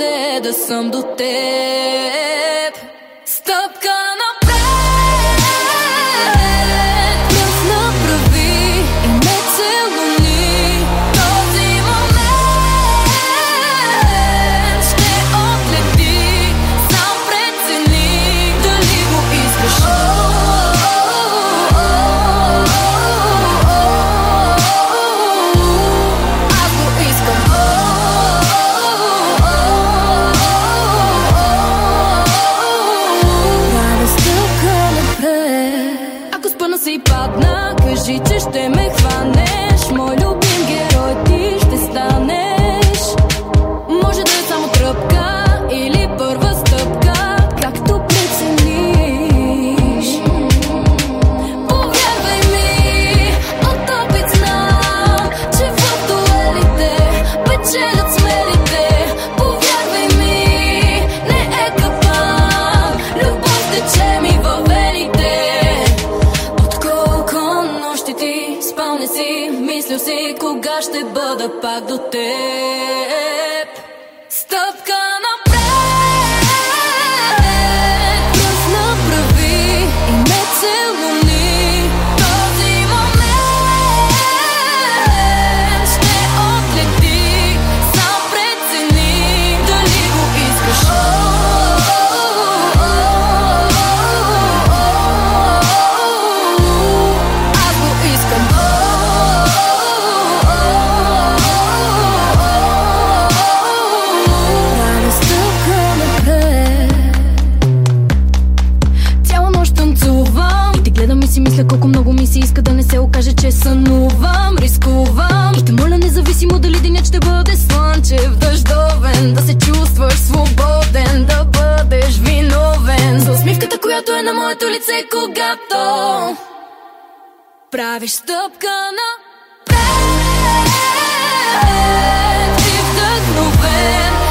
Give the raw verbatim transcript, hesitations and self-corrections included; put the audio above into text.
се да съм до теб. Стъпка напред, пръст направи и ме целуни. Този момент ще отлети, сам прецени дали го искаш. Аз го искам. Ако спъна се и падна, кажи, че ще ме хванеш. Мой любим герой ти ще станеш. Може да е само тръпка или първа стъпка, както прецениш. Повярвай ми, от опит знам, че в дуелите печелят смелите. Повярвай ми, не е капан, любов тече ми във вените. Спал не си, мислил си кога ще бъда пак до теб. Стъпка напред, пръст направи и ме целуни. Този момент ще отлети, сам прецени дали го искаш. Аз го искам. Мисля колко много ми се иска да не се окаже, че сънувам, рискувам. И те моля, независимо дали денят ще бъде слънчев, дъждовен, да се чувстваш свободен, да бъдеш виновен за усмивката, която е на моето лице, когато правиш стъпка напред. Ти вдъхновен,